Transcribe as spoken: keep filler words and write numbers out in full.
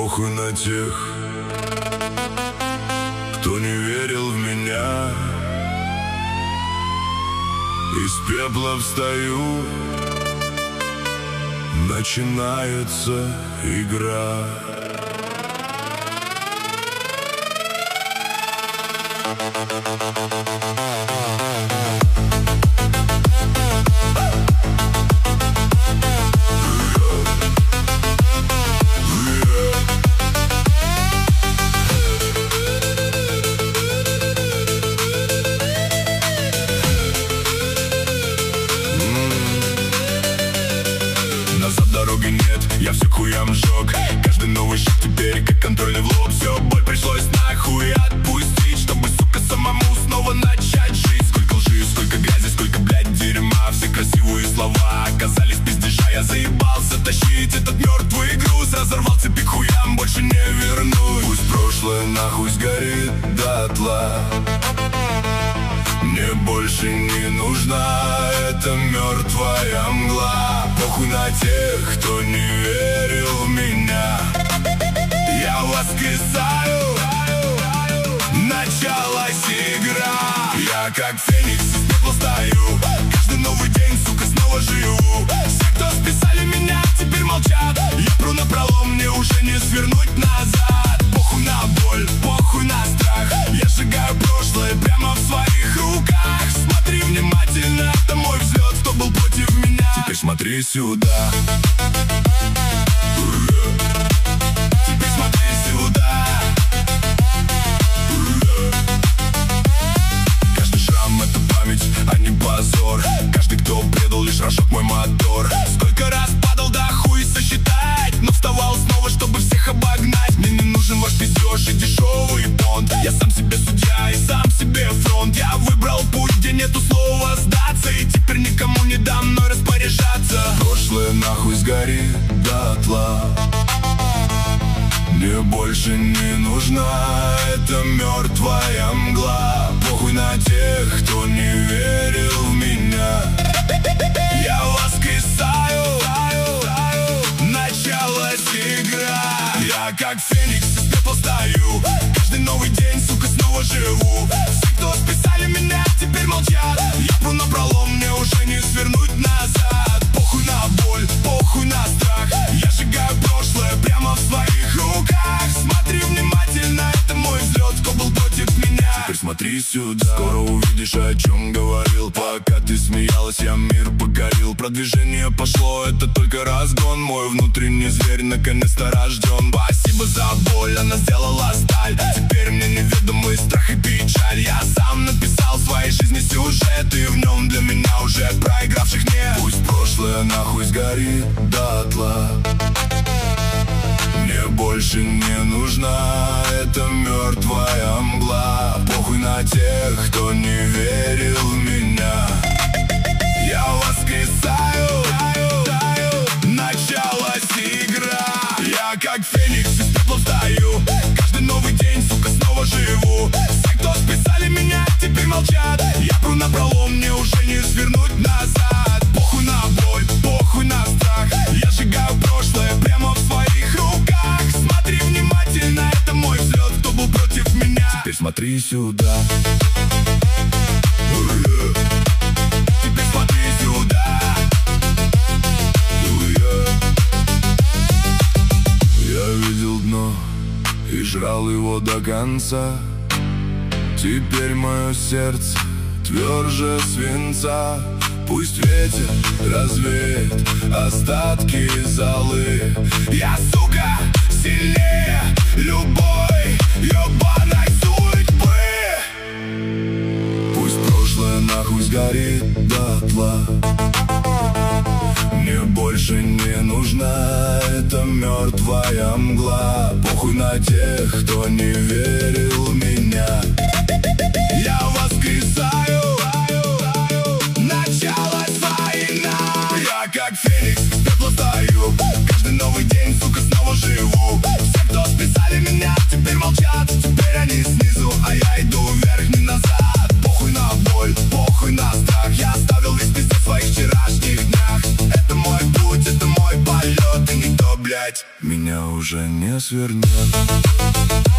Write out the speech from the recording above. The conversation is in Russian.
Похуй на тех, кто не верил в меня. Из пепла встаю, начинается игра. Дороги нет, я все хуям сжег. Каждый новый шаг теперь как контрольный в лоб. Все, боль пришлось нахуй отпустить, чтобы, сука, самому снова начать жить. Сколько лжи, сколько грязи, сколько, блядь, дерьма. Все красивые слова оказались пиздежа. Я заебался тащить этот мертвый груз. Разорвал цепи, к хуям больше не вернусь. Пусть прошлое нахуй сгорит дотла. Мне больше не нужна эта мертвая мгла. Похуй на тех, кто не верил в меня. Я воскресаю, началась игра. Я как феникс из пепла встаю. Каждый новый день, сука, снова живу. Все, кто списали меня, теперь молчат. Я пру напролом, мне уже не свернуть назад. Похуй на боль, похуй на страх. Я сжигаю прошлое прямо в своих руках. Смотри внимательно, это мой взлет. Кто был против меня, теперь смотри сюда. Теперь смотри сюда. Каждый шрам — это память, а не позор. Каждый, кто предал, лишь рожок мой мотор. Сколько раз падал, да хуй сосчитать, но вставал снова, чтобы всех обогнать. Мне не нужен ваш пиздеж и дешевый понт. Я сам себе судья и сам себе фронт. Я выбрал путь, где нету слова сдаться, и теперь никому не дам мной распоряжаться. Прошлое нахуй сгорит дотла. Мне больше не нужна эта мертвая мгла. Похуй на тех, кто не верил в меня. Я воскресаю, началась игра. Я как феникс из пепла встаю. Каждый новый день, сука, снова живу. Все, кто списали меня, теперь молчат. Я пру напролом, мне уже не свернуть назад. Похуй на боль, похуй на страх. Я сжигаю прошлое прямо в своих руках. Смотри внимательно, это мой взлет. Кто был против меня, теперь смотри сюда. Скоро увидишь, о чем говорил. Пока ты смеялась, я мир покорил. Продвижение пошло, это только разгон. Мой внутренний зверь наконец-то рожден. Спасибо за боль, она сделала сталь. Теперь мне неведомый страх и печаль. Я сам написал в своей жизни сюжет, и в нем для меня уже проигравших нет. Пусть прошлое нахуй сгорит дотла. Мне больше не нужна эта мертвая мгла. Похуй на тех, кто не верил в меня. Я воскресаю, началась игра. Я как феникс из пепла встаю. Каждый новый день, сука, снова живу. Все, кто списали меня, теперь молчат. Я пру напролом, мне уже не свернуть назад. Похуй на боль, похуй на страх. Я сжигаю прошлое прямо в своих руках. Смотри внимательно, это мой взлет. Кто был против меня, теперь смотри сюда. Теперь смотри сюда. Я видел дно и жрал его до конца. Теперь мое сердце тверже свинца. Пусть ветер развеет остатки золы. Я, сука, сильнее любой ебаной судьбы. Пусть прошлое нахуй сгорит дотла. Мне больше не нужна эта мертвая мгла. Похуй на тех, кто не верил в меня. Я воскресаю, началась война. Я как феникс из пепла встаю. Каждый новый день, сука, снова живу. Все, кто списали меня, теперь молчат. Теперь они снизу, а я иду вверх, не назад. Похуй на боль, похуй на страх. Я оставил весь пиздец в своих вчерашних днях. Это мой путь, это мой полет. И никто, бля, опять меня уже не свернет.